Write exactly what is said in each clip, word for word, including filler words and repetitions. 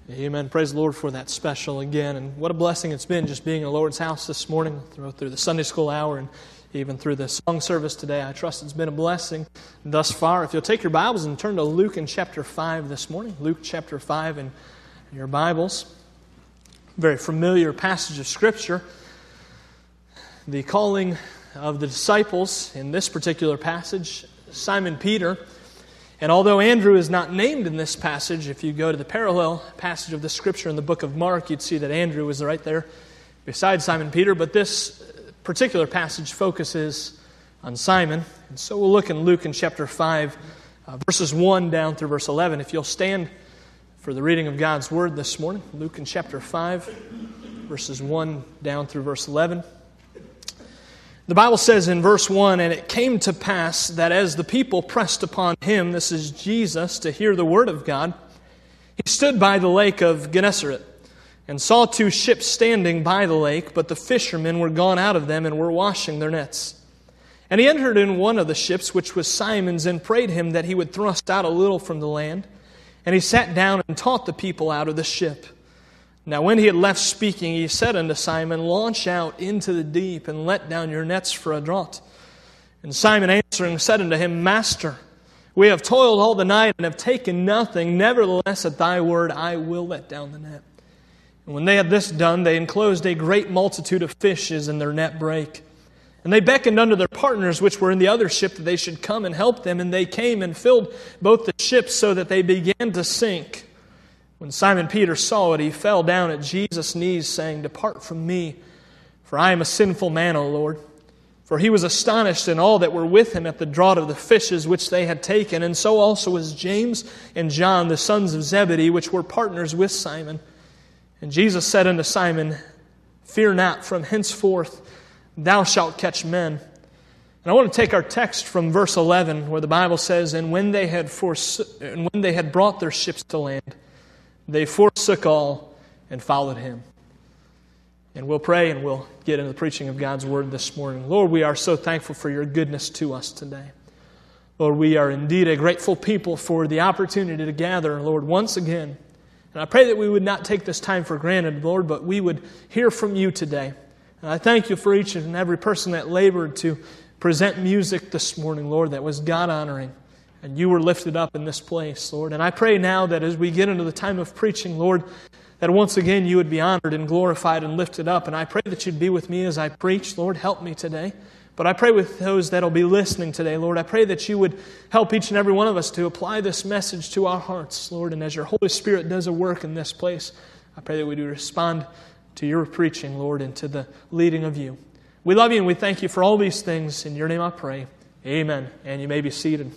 Amen. Praise the Lord for that special again. And what a blessing it's been just being in the Lord's house this morning, through, through the Sunday school hour and even through the song service today. I trust it's been a blessing thus far. If you'll take your Bibles and turn to Luke in chapter five this morning. Luke chapter five in your Bibles. Very familiar passage of Scripture. The calling of the disciples in this particular passage, Simon Peter. And although Andrew is not named in this passage, if you go to the parallel passage of the Scripture in the book of Mark, you'd see that Andrew is right there beside Simon Peter. But this particular passage focuses on Simon. And so we'll look in Luke in chapter five, uh, verses one down through verse eleven. If you'll stand for the reading of God's Word this morning. Luke in chapter five, verses one down through verse eleven. The Bible says in verse one, "And it came to pass that as the people pressed upon him," this is Jesus, "to hear the word of God, he stood by the lake of Gennesaret, and saw two ships standing by the lake, but the fishermen were gone out of them and were washing their nets. And he entered in one of the ships, which was Simon's, and prayed him that he would thrust out a little from the land. And he sat down and taught the people out of the ship. Now when he had left speaking, he said unto Simon, Launch out into the deep, and let down your nets for a draught. And Simon answering said unto him, Master, we have toiled all the night, and have taken nothing. Nevertheless, at thy word I will let down the net. And when they had this done, they enclosed a great multitude of fishes, and their net brake. And they beckoned unto their partners which were in the other ship that they should come and help them. And they came and filled both the ships so that they began to sink. When Simon Peter saw it, he fell down at Jesus' knees, saying, Depart from me, for I am a sinful man, O Lord. For he was astonished, and all that were with him, at the draught of the fishes which they had taken. And so also was James and John, the sons of Zebedee, which were partners with Simon. And Jesus said unto Simon, Fear not, from henceforth thou shalt catch men. And I want to take our text from verse eleven, where the Bible says, And when they had forso- and when they had brought their ships to land, they forsook all and followed him. And we'll pray and we'll get into the preaching of God's Word this morning. Lord, we are so thankful for your goodness to us today. Lord, we are indeed a grateful people for the opportunity to gather, Lord, once again. And I pray that we would not take this time for granted, Lord, but we would hear from you today. And I thank you for each and every person that labored to present music this morning, Lord, that was God-honoring. And you were lifted up in this place, Lord. And I pray now that as we get into the time of preaching, Lord, that once again you would be honored and glorified and lifted up. And I pray that you'd be with me as I preach. Lord, help me today. But I pray with those that will be listening today, Lord, I pray that you would help each and every one of us to apply this message to our hearts, Lord. And as your Holy Spirit does a work in this place, I pray that we do respond to your preaching, Lord, and to the leading of you. We love you and we thank you for all these things. In your name I pray. Amen. And you may be seated.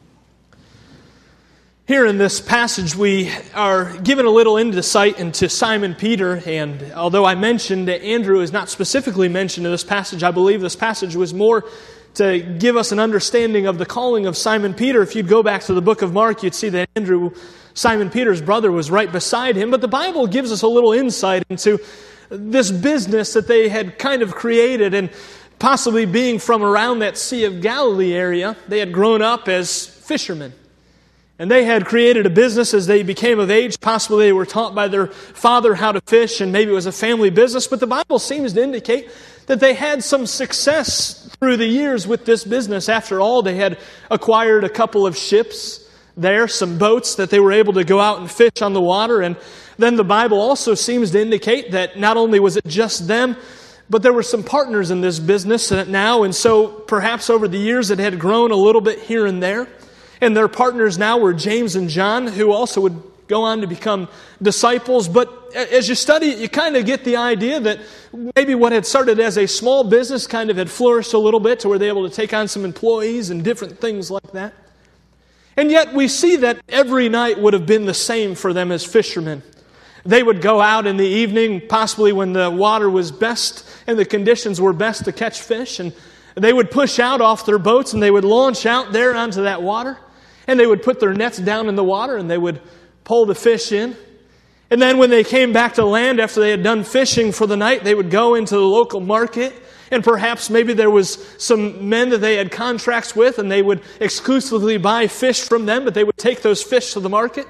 Here in this passage, we are given a little insight into Simon Peter, and although I mentioned that Andrew is not specifically mentioned in this passage, I believe this passage was more to give us an understanding of the calling of Simon Peter. If you'd go back to the book of Mark, you'd see that Andrew, Simon Peter's brother, was right beside him, but the Bible gives us a little insight into this business that they had kind of created, and possibly being from around that Sea of Galilee area, they had grown up as fishermen. And they had created a business as they became of age. Possibly they were taught by their father how to fish, and maybe it was a family business. But the Bible seems to indicate that they had some success through the years with this business. After all, they had acquired a couple of ships there, some boats that they were able to go out and fish on the water. And then the Bible also seems to indicate that not only was it just them, but there were some partners in this business now. And so perhaps over the years it had grown a little bit here and there. And their partners now were James and John, who also would go on to become disciples. But as you study it, you kind of get the idea that maybe what had started as a small business kind of had flourished a little bit to where they were able to take on some employees and different things like that. And yet we see that every night would have been the same for them as fishermen. They would go out in the evening, possibly when the water was best and the conditions were best to catch fish, and they would push out off their boats and they would launch out there onto that water. And they would put their nets down in the water and they would pull the fish in. And then when they came back to land after they had done fishing for the night, they would go into the local market. And perhaps maybe there was some men that they had contracts with and they would exclusively buy fish from them, but they would take those fish to the market.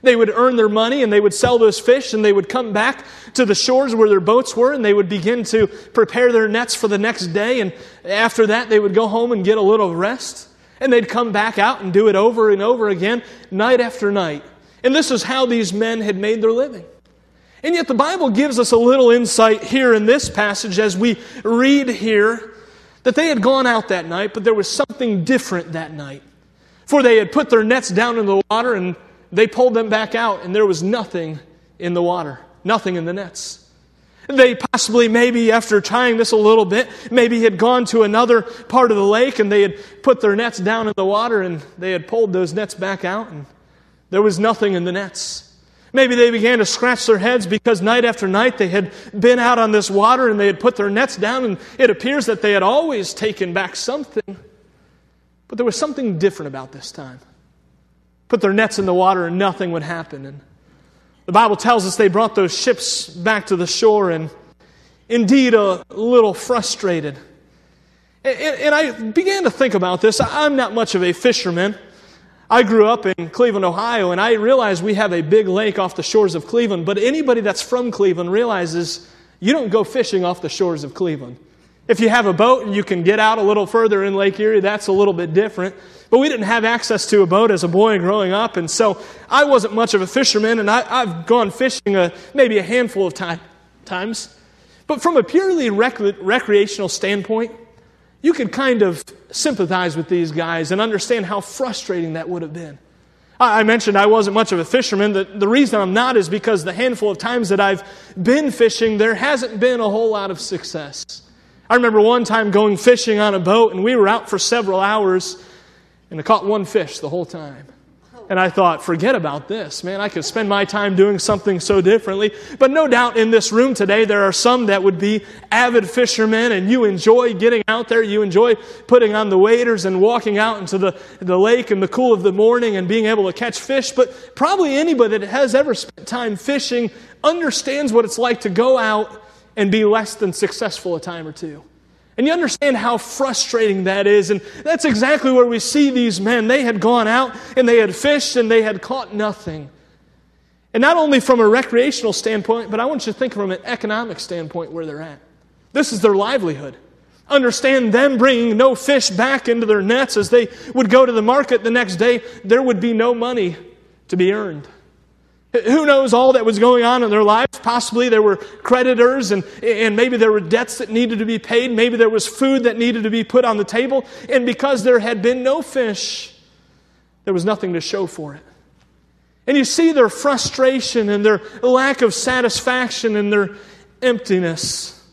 They would earn their money and they would sell those fish and they would come back to the shores where their boats were and they would begin to prepare their nets for the next day. And after that, they would go home and get a little rest. And they'd come back out and do it over and over again, night after night. And this is how these men had made their living. And yet the Bible gives us a little insight here in this passage as we read here that they had gone out that night, but there was something different that night. For they had put their nets down in the water and they pulled them back out and there was nothing in the water, nothing in the nets. They possibly, maybe after trying this a little bit, maybe had gone to another part of the lake and they had put their nets down in the water and they had pulled those nets back out and there was nothing in the nets. Maybe they began to scratch their heads because night after night they had been out on this water and they had put their nets down and it appears that they had always taken back something. But there was something different about this time. Put their nets in the water and nothing would happen. And the Bible tells us they brought those ships back to the shore and indeed a little frustrated. And, and I began to think about this. I'm not much of a fisherman. I grew up in Cleveland, Ohio, and I realize we have a big lake off the shores of Cleveland, but anybody that's from Cleveland realizes you don't go fishing off the shores of Cleveland. If you have a boat and you can get out a little further in Lake Erie, that's a little bit different. But we didn't have access to a boat as a boy growing up, and so I wasn't much of a fisherman, and I, I've gone fishing a, maybe a handful of time, times. But from a purely rec- recreational standpoint, you could kind of sympathize with these guys and understand how frustrating that would have been. I mentioned I wasn't much of a fisherman. The, the reason I'm not is because the handful of times that I've been fishing, there hasn't been a whole lot of success. I remember one time going fishing on a boat, and we were out for several hours, and I caught one fish the whole time. And I thought, forget about this, man. I could spend my time doing something so differently. But no doubt in this room today, there are some that would be avid fishermen, and you enjoy getting out there. You enjoy putting on the waders and walking out into the, the lake in the cool of the morning and being able to catch fish. But probably anybody that has ever spent time fishing understands what it's like to go out and be less than successful a time or two. And you understand how frustrating that is. And that's exactly where we see these men. They had gone out and they had fished and they had caught nothing. And not only from a recreational standpoint, but I want you to think from an economic standpoint where they're at. This is their livelihood. Understand them bringing no fish back into their nets as they would go to the market the next day. There would be no money to be earned. Who knows all that was going on in their lives? Possibly there were creditors and, and maybe there were debts that needed to be paid. Maybe there was food that needed to be put on the table. And because there had been no fish, there was nothing to show for it. And you see their frustration and their lack of satisfaction and their emptiness.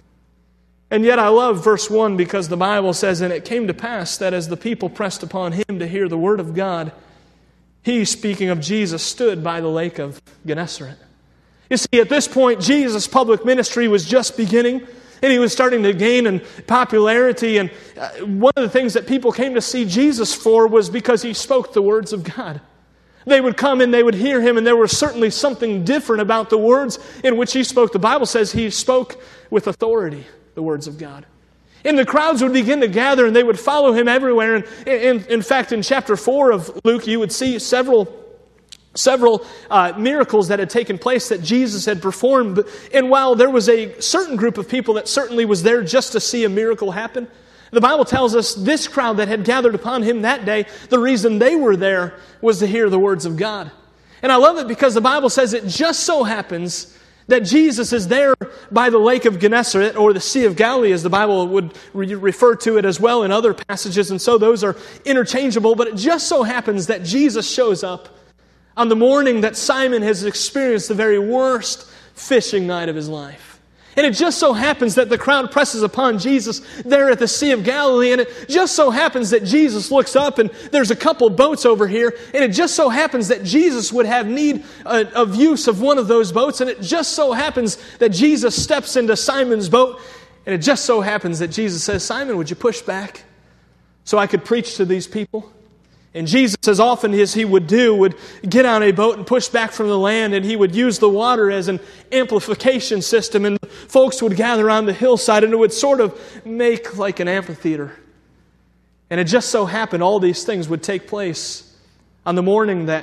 And yet I love verse one because the Bible says, "And it came to pass that as the people pressed upon him to hear the word of God, he," speaking of Jesus, "stood by the lake of Gennesaret." You see, at this point, Jesus' public ministry was just beginning, and he was starting to gain in popularity. And one of the things that people came to see Jesus for was because he spoke the words of God. They would come and they would hear him, and there was certainly something different about the words in which he spoke. The Bible says he spoke with authority, the words of God. And the crowds would begin to gather and they would follow him everywhere. And in, in fact, in chapter four of Luke, you would see several several uh, miracles that had taken place that Jesus had performed. And while there was a certain group of people that certainly was there just to see a miracle happen, the Bible tells us this crowd that had gathered upon him that day, the reason they were there was to hear the words of God. And I love it because the Bible says it just so happens that Jesus is there by the lake of Gennesaret, or the Sea of Galilee, as the Bible would re- refer to it as well in other passages, and so those are interchangeable. But it just so happens that Jesus shows up on the morning that Simon has experienced the very worst fishing night of his life. And it just so happens that the crowd presses upon Jesus there at the Sea of Galilee, and it just so happens that Jesus looks up and there's a couple boats over here, and it just so happens that Jesus would have need uh, of use of one of those boats, and it just so happens that Jesus steps into Simon's boat, and it just so happens that Jesus says, "Simon, would you push back so I could preach to these people?" And Jesus, as often as he would do, would get on a boat and push back from the land, and he would use the water as an amplification system, and folks would gather on the hillside, and it would sort of make like an amphitheater. And it just so happened all these things would take place on the morning that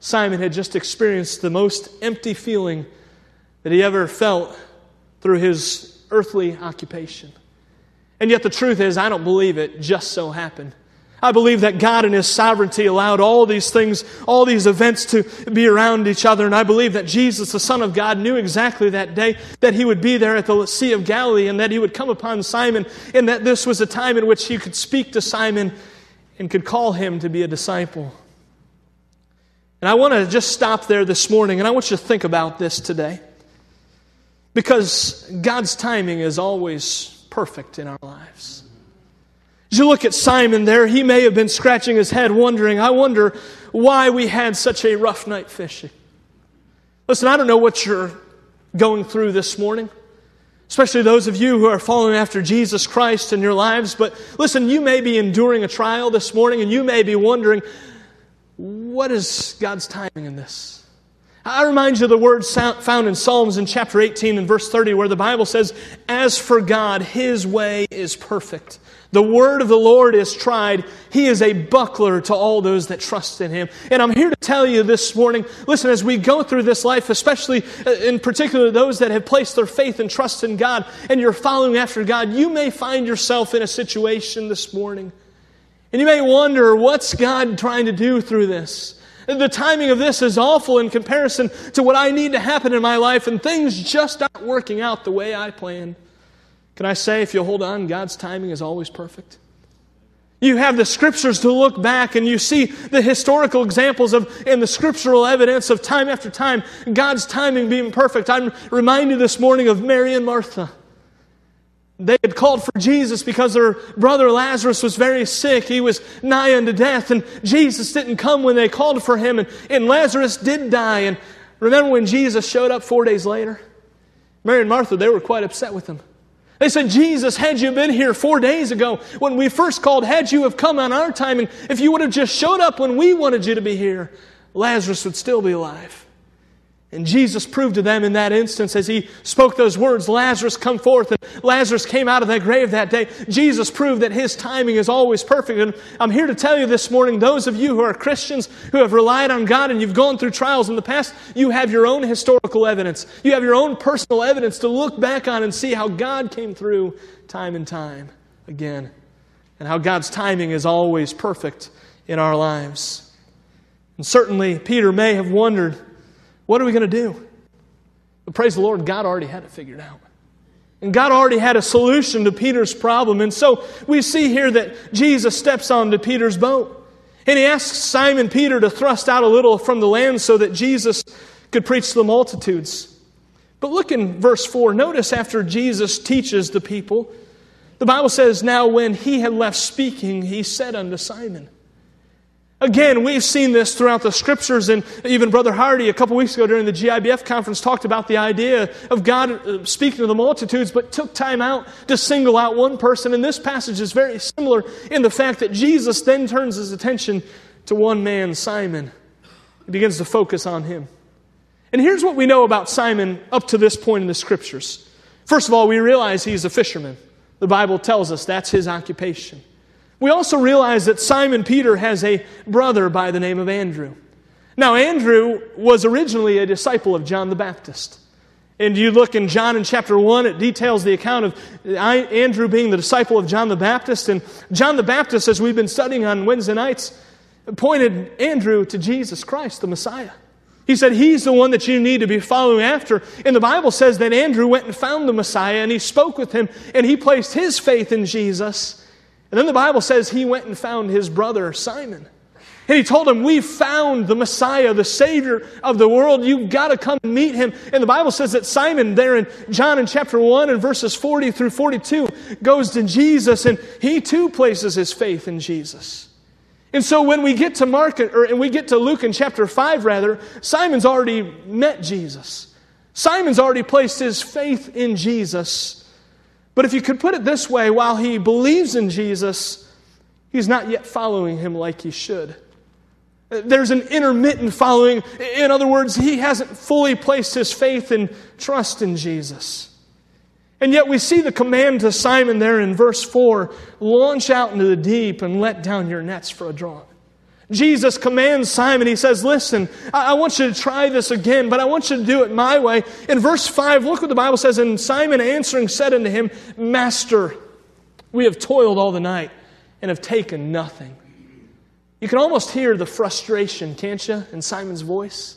Simon had just experienced the most empty feeling that he ever felt through his earthly occupation. And yet the truth is, I don't believe it just so happened. I believe that God in His sovereignty allowed all these things, all these events to be around each other. And I believe that Jesus, the Son of God, knew exactly that day that He would be there at the Sea of Galilee and that He would come upon Simon, and that this was a time in which He could speak to Simon and could call him to be a disciple. And I want to just stop there this morning, and I want you to think about this today. Because God's timing is always perfect in our lives. As you look at Simon there, he may have been scratching his head wondering, I wonder why we had such a rough night fishing. Listen, I don't know what you're going through this morning, especially those of you who are following after Jesus Christ in your lives. But listen, you may be enduring a trial this morning, and you may be wondering, what is God's timing in this? I remind you of the words found in Psalms in chapter eighteen and verse thirty, where the Bible says, as for God, His way is perfect. The word of the Lord is tried. He is a buckler to all those that trust in Him. And I'm here to tell you this morning, listen, as we go through this life, especially in particular those that have placed their faith and trust in God, and you're following after God, you may find yourself in a situation this morning. And you may wonder, what's God trying to do through this? The timing of this is awful in comparison to what I need to happen in my life, and things just aren't working out the way I planned. Can I say, if you hold on, God's timing is always perfect? You have the Scriptures to look back, and you see the historical examples of and the scriptural evidence of time after time, God's timing being perfect. I'm reminded this morning of Mary and Martha. They had called for Jesus because their brother Lazarus was very sick. He was nigh unto death, and Jesus didn't come when they called for Him, and, and Lazarus did die. And remember when Jesus showed up four days later? Mary and Martha, they were quite upset with Him. They said, Jesus, had you been here four days ago when we first called, had you have come on our time, and if you would have just showed up when we wanted you to be here, Lazarus would still be alive. And Jesus proved to them in that instance as He spoke those words, Lazarus, come forth. And Lazarus came out of that grave that day. Jesus proved that His timing is always perfect. And I'm here to tell you this morning, those of you who are Christians, who have relied on God and you've gone through trials in the past, you have your own historical evidence. You have your own personal evidence to look back on and see how God came through time and time again. And how God's timing is always perfect in our lives. And certainly Peter may have wondered, what are we going to do? But praise the Lord, God already had it figured out. And God already had a solution to Peter's problem. And so we see here that Jesus steps onto Peter's boat. And He asks Simon Peter to thrust out a little from the land so that Jesus could preach to the multitudes. But look in verse four. Notice after Jesus teaches the people, the Bible says, now when He had left speaking, He said unto Simon. Again, we've seen this throughout the Scriptures, and even Brother Hardy a couple weeks ago during the G I B F conference talked about the idea of God speaking to the multitudes, but took time out to single out one person. And this passage is very similar in the fact that Jesus then turns His attention to one man, Simon. He begins to focus on him. And here's what we know about Simon up to this point in the Scriptures. First of all, we realize he's a fisherman. The Bible tells us that's his occupation. We also realize that Simon Peter has a brother by the name of Andrew. Now, Andrew was originally a disciple of John the Baptist. And you look in John in chapter one, it details the account of Andrew being the disciple of John the Baptist. And John the Baptist, as we've been studying on Wednesday nights, pointed Andrew to Jesus Christ, the Messiah. He said, He's the one that you need to be following after. And the Bible says that Andrew went and found the Messiah, and he spoke with him, and he placed his faith in Jesus. And then the Bible says he went and found his brother Simon. And he told him, we've found the Messiah, the Savior of the world. You've got to come and meet Him. And the Bible says that Simon there in John in chapter one and verses forty through forty-two goes to Jesus, and he too places his faith in Jesus. And so when we get to Mark, or and we get to Luke in chapter five rather, Simon's already met Jesus. Simon's already placed his faith in Jesus. But if you could put it this way, while he believes in Jesus, he's not yet following Him like he should. There's an intermittent following. In other words, he hasn't fully placed his faith and trust in Jesus. And yet we see the command to Simon there in verse four, launch out into the deep and let down your nets for a draught. Jesus commands Simon, He says, listen, I, I want you to try this again, but I want you to do it my way. In verse five, look what the Bible says, and Simon answering said unto Him, Master, we have toiled all the night and have taken nothing. You can almost hear the frustration, can't you, in Simon's voice?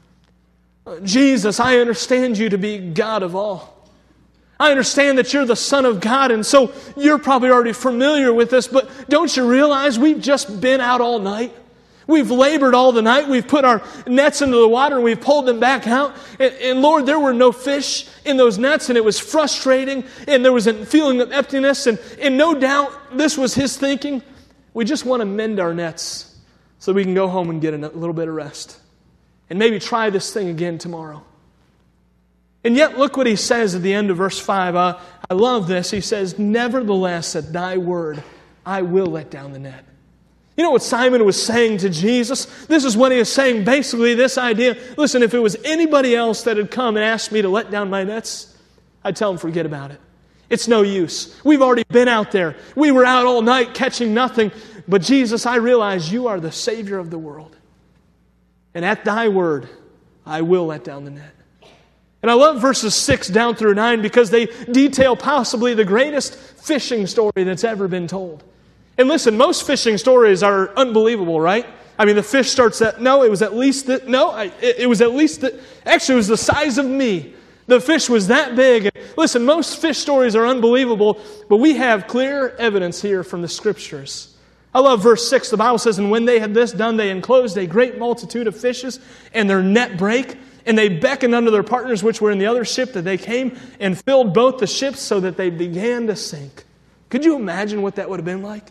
Jesus, I understand you to be God of all. I understand that you're the Son of God, and so you're probably already familiar with this, but don't you realize we've just been out all night? We've labored all the night. We've put our nets into the water and we've pulled them back out. And, and Lord, there were no fish in those nets, and it was frustrating, and there was a feeling of emptiness, and, and no doubt this was His thinking. We just want to mend our nets so we can go home and get a little bit of rest. And maybe try this thing again tomorrow. And yet, look what He says at the end of verse five. Uh, I love this. He says, Nevertheless, at Thy word, I will let down the net. You know what Simon was saying to Jesus? This is what he was saying, basically this idea. Listen, if it was anybody else that had come and asked me to let down my nets, I'd tell them, forget about it. It's no use. We've already been out there. We were out all night catching nothing. But Jesus, I realize you are the Savior of the world. And at Thy word, I will let down the net. And I love verses six down through nine because they detail possibly the greatest fishing story that's ever been told. And listen, most fishing stories are unbelievable, right? I mean, the fish starts at, no, it was at least, the, no, I, it, it was at least, the, actually it was the size of me. The fish was that big. And listen, most fish stories are unbelievable, but we have clear evidence here from the Scriptures. I love verse six. The Bible says, And when they had this done, they enclosed a great multitude of fishes, and their net brake. And they beckoned unto their partners which were in the other ship that they came and filled both the ships so that they began to sink. Could you imagine what that would have been like?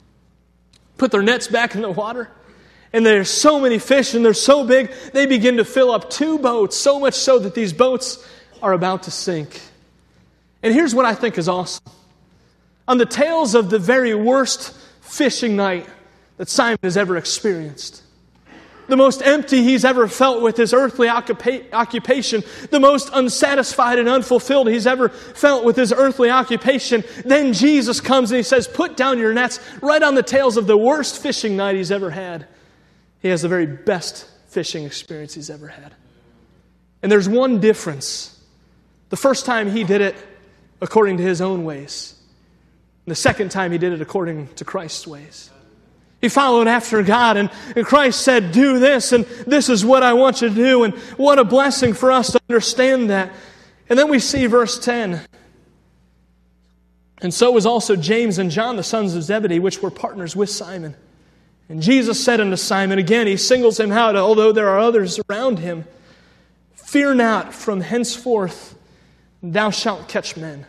Put their nets back in the water, and there's so many fish, and they're so big, they begin to fill up two boats, so much so that these boats are about to sink. And here's what I think is awesome. On the tails of the very worst fishing night that Simon has ever experienced, the most empty he's ever felt with his earthly occupa- occupation, the most unsatisfied and unfulfilled he's ever felt with his earthly occupation, then Jesus comes and He says, put down your nets right on the tails of the worst fishing night he's ever had. He has the very best fishing experience he's ever had. And there's one difference. The first time He did it according to His own ways. And the second time He did it according to Christ's ways. He followed after God, and, and Christ said, do this, and this is what I want you to do. And what a blessing for us to understand that. And then we see verse ten. And so was also James and John, the sons of Zebedee, which were partners with Simon. And Jesus said unto Simon, again, He singles him out, although there are others around him, Fear not, from henceforth thou shalt catch men.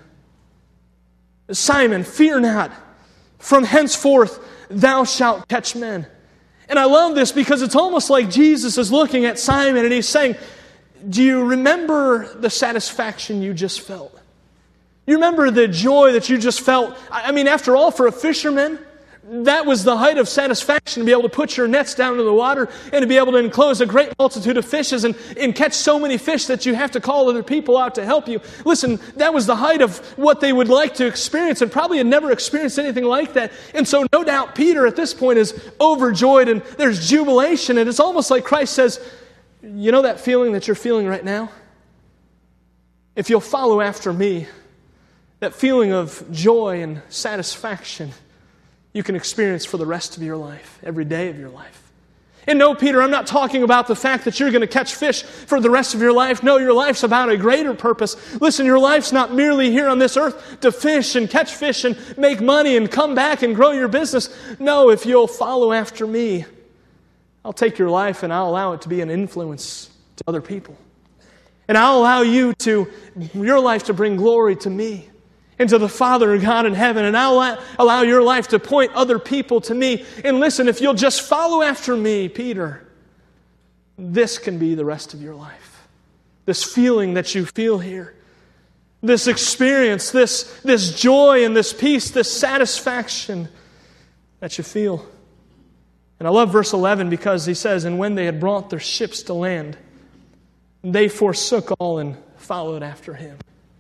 Simon, fear not, from henceforth thou shalt catch men. And I love this because it's almost like Jesus is looking at Simon and He's saying, do you remember the satisfaction you just felt? You remember the joy that you just felt? I mean, after all, for a fisherman, that was the height of satisfaction, to be able to put your nets down into the water and to be able to enclose a great multitude of fishes and, and catch so many fish that you have to call other people out to help you. Listen, that was the height of what they would like to experience, and probably had never experienced anything like that. And so no doubt Peter at this point is overjoyed, and there's jubilation, and it's almost like Christ says, you know that feeling that you're feeling right now? If you'll follow after me, that feeling of joy and satisfaction you can experience for the rest of your life, every day of your life. And no, Peter, I'm not talking about the fact that you're going to catch fish for the rest of your life. No, your life's about a greater purpose. Listen, your life's not merely here on this earth to fish and catch fish and make money and come back and grow your business. No, if you'll follow after me, I'll take your life and I'll allow it to be an influence to other people. And I'll allow you to, your life to bring glory to me and to the Father God in heaven. And I'll allow your life to point other people to me. And listen, if you'll just follow after me, Peter, this can be the rest of your life. This feeling that you feel here, this experience, this, this joy and this peace, this satisfaction that you feel. And I love verse eleven because he says, And when they had brought their ships to land, they forsook all and followed after Him.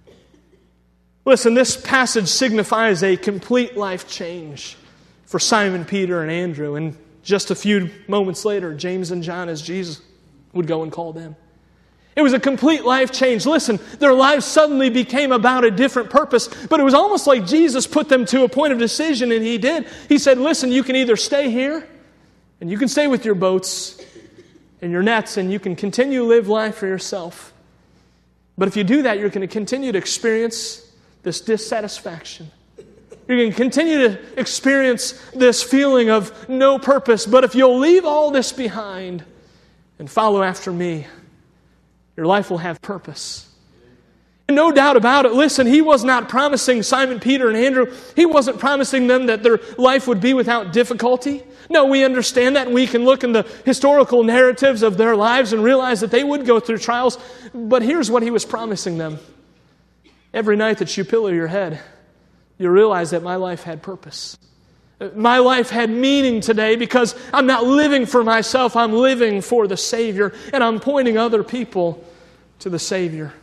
Listen, this passage signifies a complete life change for Simon, Peter, and Andrew. And just a few moments later, James and John, as Jesus would go and call them. It was a complete life change. Listen, their lives suddenly became about a different purpose, but it was almost like Jesus put them to a point of decision, and He did. He said, listen, you can either stay here, and you can stay with your boats and your nets, and you can continue to live life for yourself. But if you do that, you're going to continue to experience this dissatisfaction. You're going to continue to experience this feeling of no purpose. But if you'll leave all this behind and follow after me, your life will have purpose. And no doubt about it, listen, He was not promising Simon, Peter, and Andrew, He wasn't promising them that their life would be without difficulty. No, we understand that, and we can look in the historical narratives of their lives and realize that they would go through trials. But here's what He was promising them. Every night that you pillow your head, you realize that my life had purpose. My life had meaning today because I'm not living for myself, I'm living for the Savior, and I'm pointing other people to the Savior.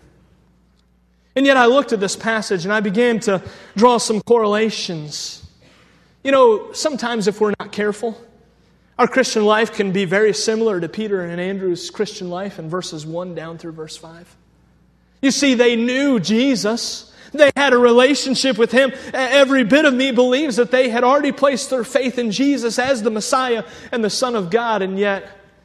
And yet I looked at this passage and I began to draw some correlations. You know, sometimes if we're not careful, our Christian life can be very similar to Peter and Andrew's Christian life in verses one down through verse five. You see, they knew Jesus. They had a relationship with Him. Every bit of me believes that they had already placed their faith in Jesus as the Messiah and the Son of God, and yet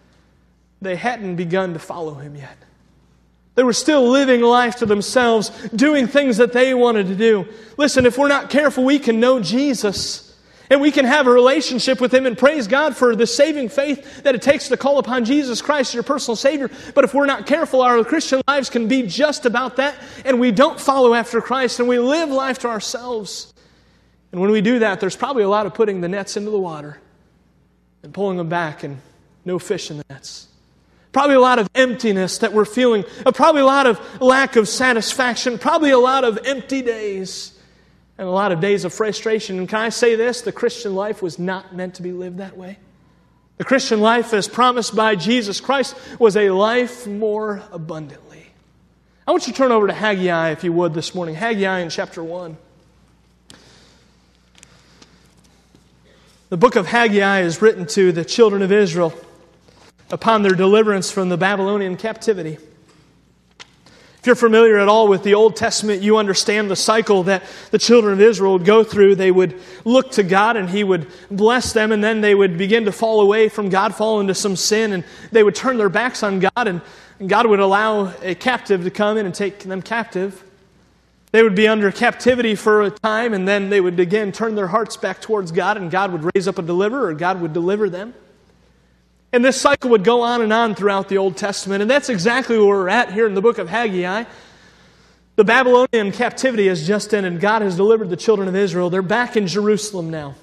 they hadn't begun to follow Him yet. They were still living life to themselves, doing things that they wanted to do. Listen, if we're not careful, we can know Jesus, and we can have a relationship with Him and praise God for the saving faith that it takes to call upon Jesus Christ, your personal Savior. But if we're not careful, our Christian lives can be just about that, and we don't follow after Christ, and we live life to ourselves. And when we do that, there's probably a lot of putting the nets into the water and pulling them back, and no fish in the nets. Probably a lot of emptiness that we're feeling. Probably a lot of lack of satisfaction. Probably a lot of empty days. And a lot of days of frustration. And can I say this? The Christian life was not meant to be lived that way. The Christian life, as promised by Jesus Christ, was a life more abundantly. I want you to turn over to Haggai, if you would, this morning. Haggai in chapter one. The book of Haggai is written to the children of Israel upon their deliverance from the Babylonian captivity. If you're familiar at all with the Old Testament, you understand the cycle that the children of Israel would go through. They would look to God and He would bless them, and then they would begin to fall away from God, fall into some sin, and they would turn their backs on God, and God would allow a captive to come in and take them captive. They would be under captivity for a time, and then they would again turn their hearts back towards God, and God would raise up a deliverer, or God would deliver them. And this cycle would go on and on throughout the Old Testament. And that's exactly where we're at here in the book of Haggai. The Babylonian captivity has just ended. God has delivered the children of Israel. They're back in Jerusalem now.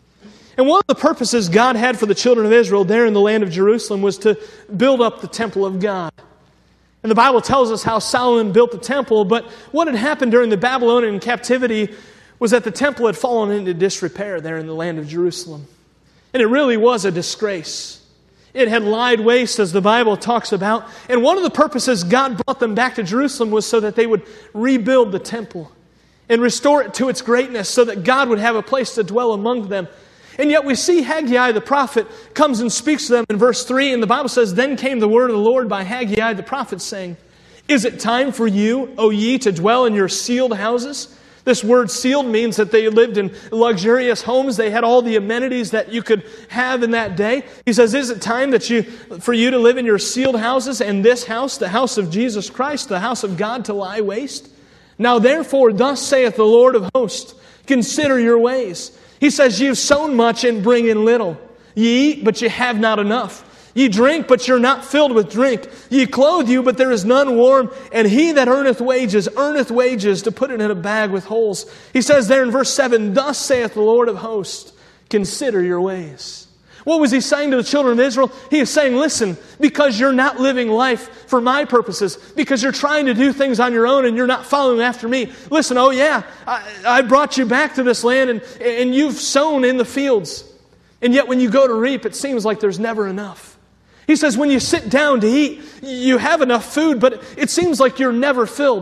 And one of the purposes God had for the children of Israel there in the land of Jerusalem was to build up the temple of God. And the Bible tells us how Solomon built the temple. But what had happened during the Babylonian captivity was that the temple had fallen into disrepair there in the land of Jerusalem. And it really was a disgrace. It had lied waste, as the Bible talks about. And one of the purposes God brought them back to Jerusalem was so that they would rebuild the temple and restore it to its greatness so that God would have a place to dwell among them. And yet we see Haggai the prophet comes and speaks to them in verse three, and the Bible says, "Then came the word of the Lord by Haggai the prophet, saying, Is it time for you, O ye, to dwell in your sealed houses?" This word sealed means that they lived in luxurious homes. They had all the amenities that you could have in that day. He says, is it time that you, for you to live in your sealed houses, and this house, the house of Jesus Christ, the house of God, to lie waste? Now therefore, thus saith the Lord of hosts, consider your ways. He says, you've sown much and bring in little. Ye eat, but ye have not enough. Ye drink, but you're not filled with drink. Ye clothe you, but there is none warm. And he that earneth wages, earneth wages to put it in a bag with holes. He says there in verse seven, thus saith the Lord of hosts, consider your ways. What was he saying to the children of Israel? He is saying, listen, because you're not living life for my purposes, because you're trying to do things on your own and you're not following after me. Listen, oh yeah, I, I brought you back to this land and, and you've sown in the fields. And yet when you go to reap, it seems like there's never enough. He says when you sit down to eat, you have enough food, but it seems like you're never filled.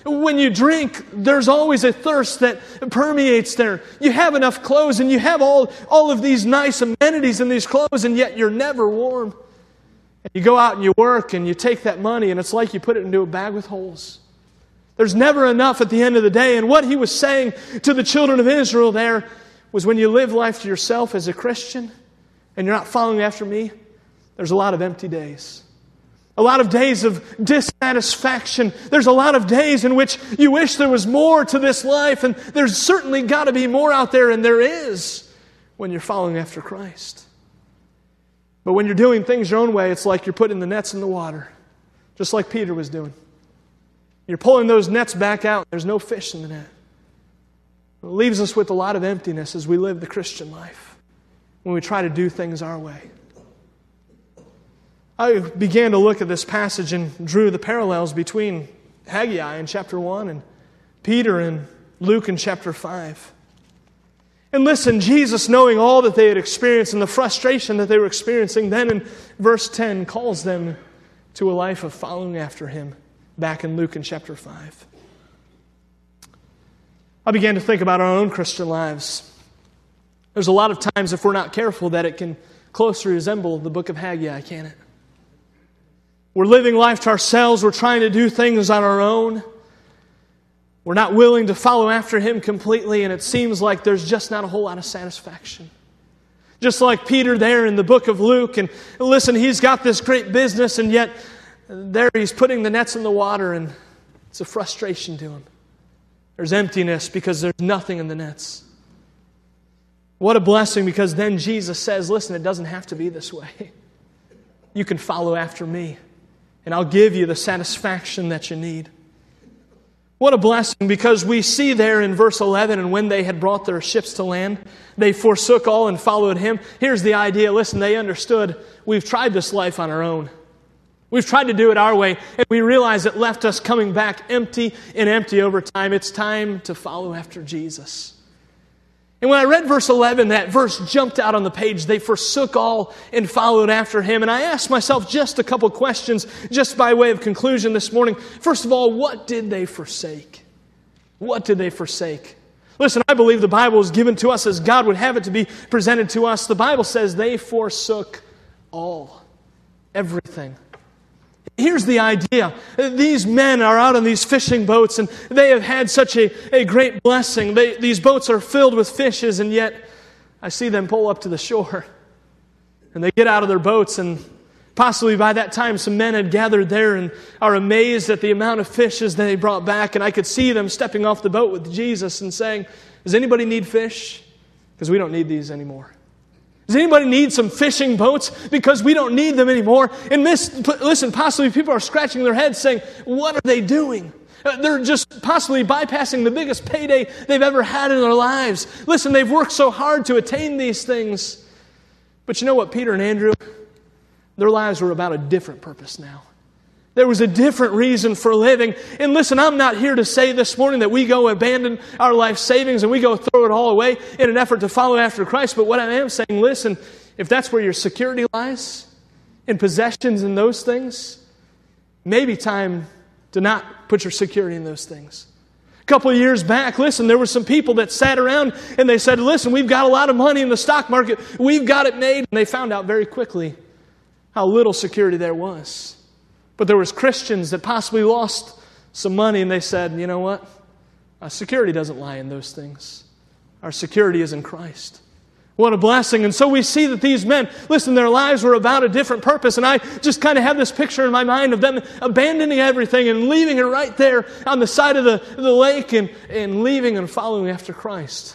When you drink, there's always a thirst that permeates there. You have enough clothes and you have all, all of these nice amenities in these clothes, and yet you're never warm. And you go out and you work and you take that money and it's like you put it into a bag with holes. There's never enough at the end of the day. And what he was saying to the children of Israel there was, when you live life to yourself as a Christian and you're not following after me, there's a lot of empty days. A lot of days of dissatisfaction. There's a lot of days in which you wish there was more to this life, and there's certainly got to be more out there, and there is when you're following after Christ. But when you're doing things your own way, it's like you're putting the nets in the water, just like Peter was doing. You're pulling those nets back out, there's no fish in the net. It leaves us with a lot of emptiness as we live the Christian life, when we try to do things our way. I began to look at this passage and drew the parallels between Haggai in chapter one and Peter and Luke in chapter five. And listen, Jesus, knowing all that they had experienced and the frustration that they were experiencing, then in verse ten calls them to a life of following after Him, back in Luke in chapter five. I began to think about our own Christian lives. There's a lot of times, if we're not careful, that it can closely resemble the book of Haggai, can't it? We're living life to ourselves. We're trying to do things on our own. We're not willing to follow after Him completely, and it seems like there's just not a whole lot of satisfaction. Just like Peter there in the book of Luke, and listen, he's got this great business, and yet there he's putting the nets in the water, and it's a frustration to him. There's emptiness because there's nothing in the nets. What a blessing, because then Jesus says, listen, it doesn't have to be this way. You can follow after me, and I'll give you the satisfaction that you need. What a blessing, because we see there in verse eleven, and when they had brought their ships to land, they forsook all and followed Him. Here's the idea. Listen, they understood, we've tried this life on our own. We've tried to do it our way, and we realize it left us coming back empty and empty over time. It's time to follow after Jesus. And when I read verse eleven, that verse jumped out on the page. They forsook all and followed after Him. And I asked myself just a couple questions, just by way of conclusion this morning. First of all, what did they forsake? What did they forsake? Listen, I believe the Bible is given to us as God would have it to be presented to us. The Bible says they forsook all, everything. Here's the idea. These men are out on these fishing boats, and they have had such a, a great blessing. They, these boats are filled with fishes, and yet I see them pull up to the shore. And they get out of their boats, and possibly by that time some men had gathered there and are amazed at the amount of fishes that they brought back. And I could see them stepping off the boat with Jesus and saying, does anybody need fish? Because we don't need these anymore. Does anybody need some fishing boats? Because we don't need them anymore. And this, listen, possibly people are scratching their heads saying, what are they doing? They're just possibly bypassing the biggest payday they've ever had in their lives. Listen, they've worked so hard to attain these things. But you know what, Peter and Andrew? Their lives were about a different purpose now. There was a different reason for living. And listen, I'm not here to say this morning that we go abandon our life savings and we go throw it all away in an effort to follow after Christ. But what I am saying, listen, if that's where your security lies, in possessions and those things, maybe time to not put your security in those things. A couple of years back, listen, there were some people that sat around and they said, listen, we've got a lot of money in the stock market. We've got it made. And they found out very quickly how little security there was. But there was Christians that possibly lost some money, and they said, you know what? Our security doesn't lie in those things. Our security is in Christ. What a blessing. And so we see that these men, listen, their lives were about a different purpose. And I just kind of have this picture in my mind of them abandoning everything and leaving it right there on the side of the, the lake and, and leaving and following after Christ.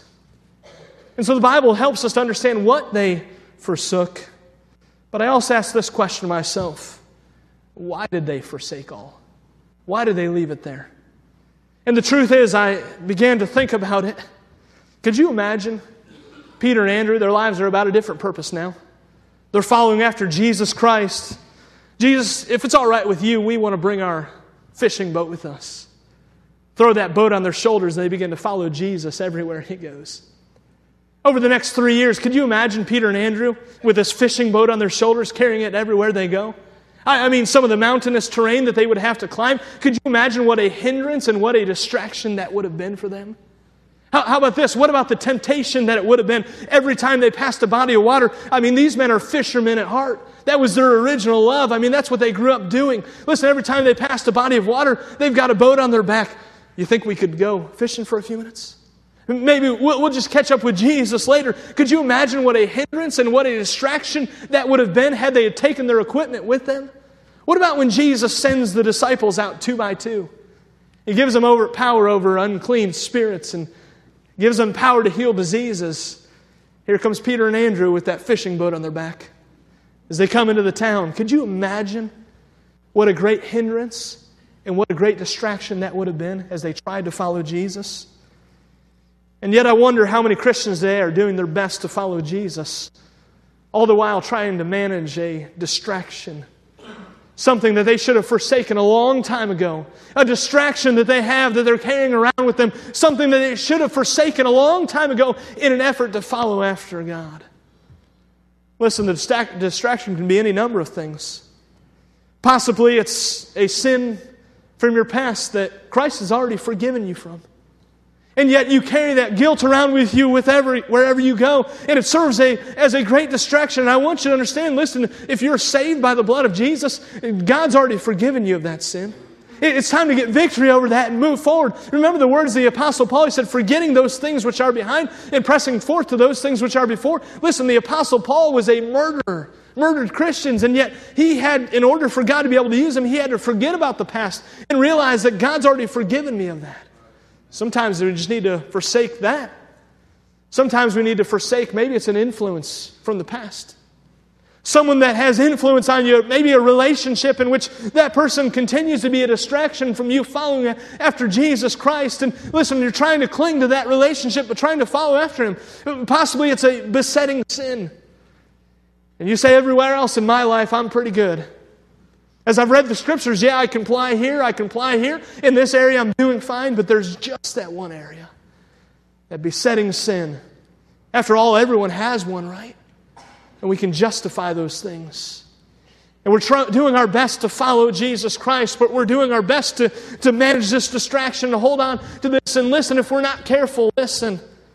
And so the Bible helps us to understand what they forsook. But I also ask this question myself. Why did they forsake all? Why did they leave it there? And the truth is, I began to think about it. Could you imagine Peter and Andrew? Their lives are about a different purpose now. They're following after Jesus Christ. Jesus, if it's all right with you, we want to bring our fishing boat with us. Throw that boat on their shoulders, and they begin to follow Jesus everywhere He goes. Over the next three years, could you imagine Peter and Andrew with this fishing boat on their shoulders, carrying it everywhere they go? I, I mean, some of the mountainous terrain that they would have to climb. Could you imagine what a hindrance and what a distraction that would have been for them? How, how about this? What about the temptation that it would have been every time they passed a body of water? I mean, these men are fishermen at heart. That was their original love. I mean, that's what they grew up doing. Listen, every time they passed a body of water, they've got a boat on their back. You think we could go fishing for a few minutes? Maybe we'll, we'll just catch up with Jesus later. Could you imagine what a hindrance and what a distraction that would have been had they had taken their equipment with them? What about when Jesus sends the disciples out two by two? He gives them over power over unclean spirits and gives them power to heal diseases. Here comes Peter and Andrew with that fishing boat on their back. As they come into the town, could you imagine what a great hindrance and what a great distraction that would have been as they tried to follow Jesus? And yet I wonder how many Christians today are doing their best to follow Jesus, all the while trying to manage a distraction. Something that they should have forsaken a long time ago. A distraction that they have that they're carrying around with them. Something that they should have forsaken a long time ago in an effort to follow after God. Listen, the distraction can be any number of things. Possibly it's a sin from your past that Christ has already forgiven you from. And yet you carry that guilt around with you with every, wherever you go. And it serves a, as a great distraction. And I want you to understand, listen, if you're saved by the blood of Jesus, God's already forgiven you of that sin. It's time to get victory over that and move forward. Remember the words of the Apostle Paul. He said, forgetting those things which are behind and pressing forth to those things which are before. Listen, the Apostle Paul was a murderer. Murdered Christians, and yet he had, in order for God to be able to use him, he had to forget about the past and realize that God's already forgiven me of that. Sometimes we just need to forsake that. Sometimes we need to forsake, maybe it's an influence from the past. Someone that has influence on you, maybe a relationship in which that person continues to be a distraction from you following after Jesus Christ. And listen, you're trying to cling to that relationship, but trying to follow after Him. Possibly it's a besetting sin. And you say, everywhere else in my life, I'm pretty good. As I've read the Scriptures, yeah, I comply here, I comply here. In this area, I'm doing fine, but there's just that one area. That besetting sin. After all, everyone has one, right? And we can justify those things. And we're try- doing our best to follow Jesus Christ, but we're doing our best to, to manage this distraction, to hold on to this. And listen, if we're not careful, listen.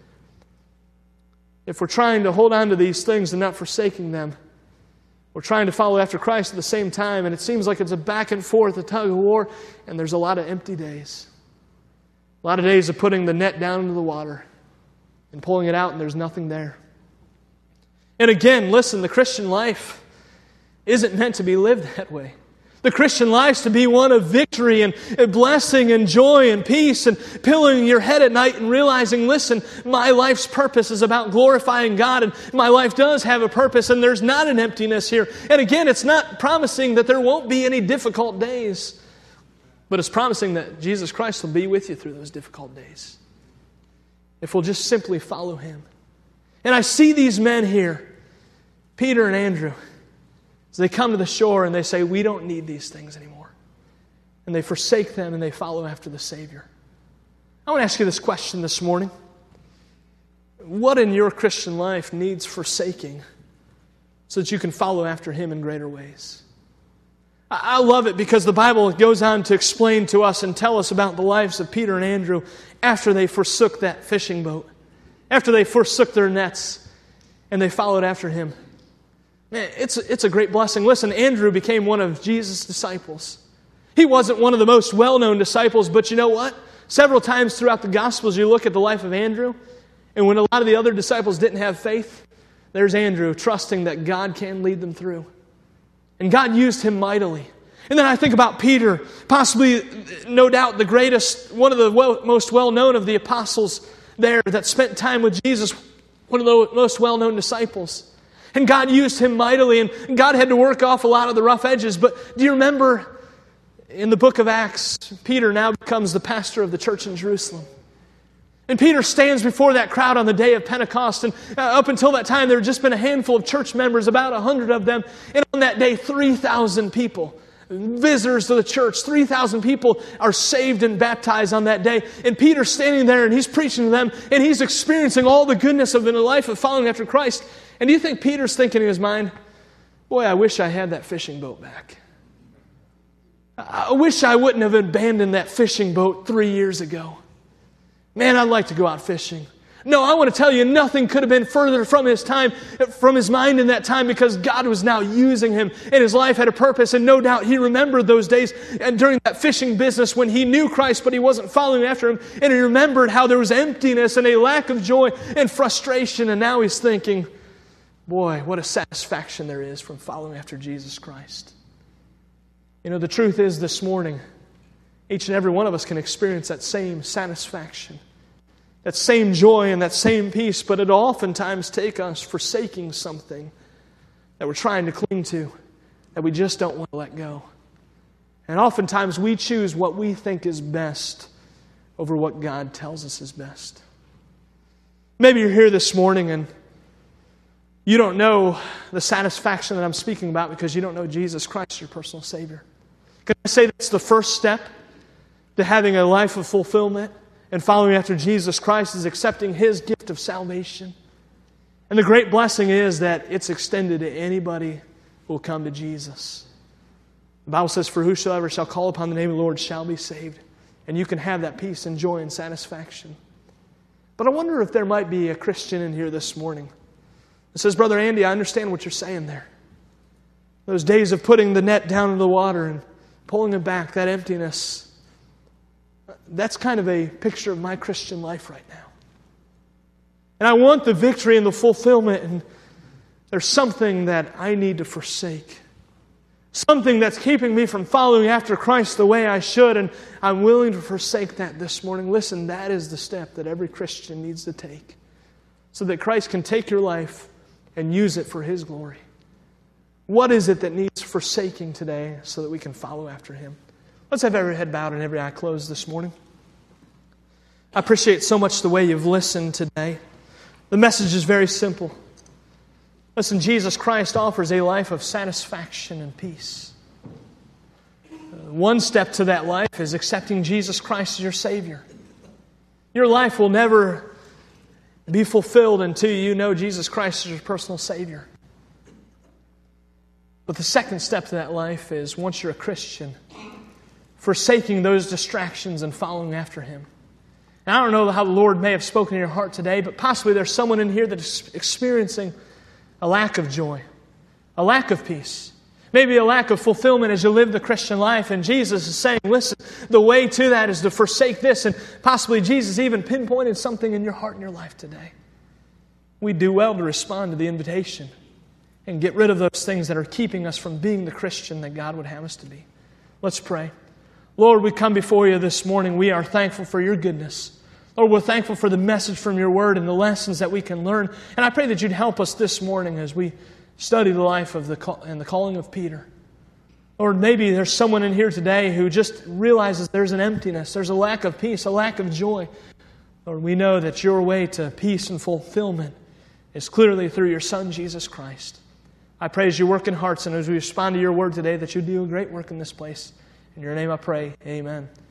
If we're trying to hold on to these things and not forsaking them, we're trying to follow after Christ at the same time, and it seems like it's a back and forth, a tug of war, and there's a lot of empty days. A lot of days of putting the net down into the water and pulling it out, and there's nothing there. And again, listen, the Christian life isn't meant to be lived that way. The Christian life is to be one of victory and blessing and joy and peace and pillowing your head at night and realizing, listen, my life's purpose is about glorifying God, and my life does have a purpose, and there's not an emptiness here. And again, it's not promising that there won't be any difficult days, but it's promising that Jesus Christ will be with you through those difficult days if we'll just simply follow Him. And I see these men here, Peter and Andrew, as they come to the shore and they say, we don't need these things anymore. And they forsake them and they follow after the Savior. I want to ask you this question this morning. What in your Christian life needs forsaking so that you can follow after Him in greater ways? I love it because the Bible goes on to explain to us and tell us about the lives of Peter and Andrew after they forsook that fishing boat, after they forsook their nets and they followed after Him. Man, it's, it's a great blessing. Listen, Andrew became one of Jesus' disciples. He wasn't one of the most well-known disciples, but you know what? Several times throughout the Gospels, you look at the life of Andrew, and when a lot of the other disciples didn't have faith, there's Andrew trusting that God can lead them through. And God used him mightily. And then I think about Peter, possibly, no doubt, the greatest, one of the well, most well-known of the apostles there that spent time with Jesus, one of the most well-known disciples. And God used him mightily, and God had to work off a lot of the rough edges. But do you remember in the book of Acts, Peter now becomes the pastor of the church in Jerusalem. And Peter stands before that crowd on the day of Pentecost. And up until that time, there had just been a handful of church members, about a hundred of them. And on that day, three thousand people, visitors to the church, three thousand people are saved and baptized on that day. And Peter's standing there and he's preaching to them and he's experiencing all the goodness of the life of following after Christ. And do you think Peter's thinking in his mind, boy, I wish I had that fishing boat back. I wish I wouldn't have abandoned that fishing boat three years ago. Man, I'd like to go out fishing. No, I want to tell you, nothing could have been further from his time, from his mind in that time, because God was now using him, and his life had a purpose, and no doubt he remembered those days and during that fishing business when he knew Christ, but he wasn't following after him, and he remembered how there was emptiness and a lack of joy and frustration, and now he's thinking, boy, what a satisfaction there is from following after Jesus Christ. You know, the truth is this morning, each and every one of us can experience that same satisfaction, that same joy and that same peace, but it'll oftentimes take us forsaking something that we're trying to cling to, that we just don't want to let go. And oftentimes we choose what we think is best over what God tells us is best. Maybe you're here this morning and you don't know the satisfaction that I'm speaking about because you don't know Jesus Christ, your personal Savior. Can I say that's the first step to having a life of fulfillment? And following after Jesus Christ is accepting His gift of salvation. And the great blessing is that it's extended to anybody who will come to Jesus. The Bible says, for whosoever shall call upon the name of the Lord shall be saved. And you can have that peace and joy and satisfaction. But I wonder if there might be a Christian in here this morning that says, Brother Andy, I understand what you're saying there. Those days of putting the net down into the water and pulling it back, that emptiness, that's kind of a picture of my Christian life right now. And I want the victory and the fulfillment, and there's something that I need to forsake. Something that's keeping me from following after Christ the way I should, and I'm willing to forsake that this morning. Listen, that is the step that every Christian needs to take so that Christ can take your life and use it for His glory. What is it that needs forsaking today so that we can follow after Him? Let's have every head bowed and every eye closed this morning. I appreciate so much the way you've listened today. The message is very simple. Listen, Jesus Christ offers a life of satisfaction and peace. One step to that life is accepting Jesus Christ as your Savior. Your life will never be fulfilled until you know Jesus Christ as your personal Savior. But the second step to that life is, once you're a Christian, forsaking those distractions and following after Him. Now, I don't know how the Lord may have spoken in your heart today, but possibly there's someone in here that's experiencing a lack of joy, a lack of peace, maybe a lack of fulfillment as you live the Christian life. And Jesus is saying, listen, the way to that is to forsake this. And possibly Jesus even pinpointed something in your heart and your life today. We do well to respond to the invitation and get rid of those things that are keeping us from being the Christian that God would have us to be. Let's pray. Lord, we come before You this morning. We are thankful for Your goodness. Lord, we're thankful for the message from Your Word and the lessons that we can learn. And I pray that You'd help us this morning as we study the life of the call, and the calling of Peter. Lord, maybe there's someone in here today who just realizes there's an emptiness, there's a lack of peace, a lack of joy. Lord, we know that Your way to peace and fulfillment is clearly through Your Son, Jesus Christ. I pray as You work in hearts and as we respond to Your Word today that You do a great work in this place. In Your name I pray, amen.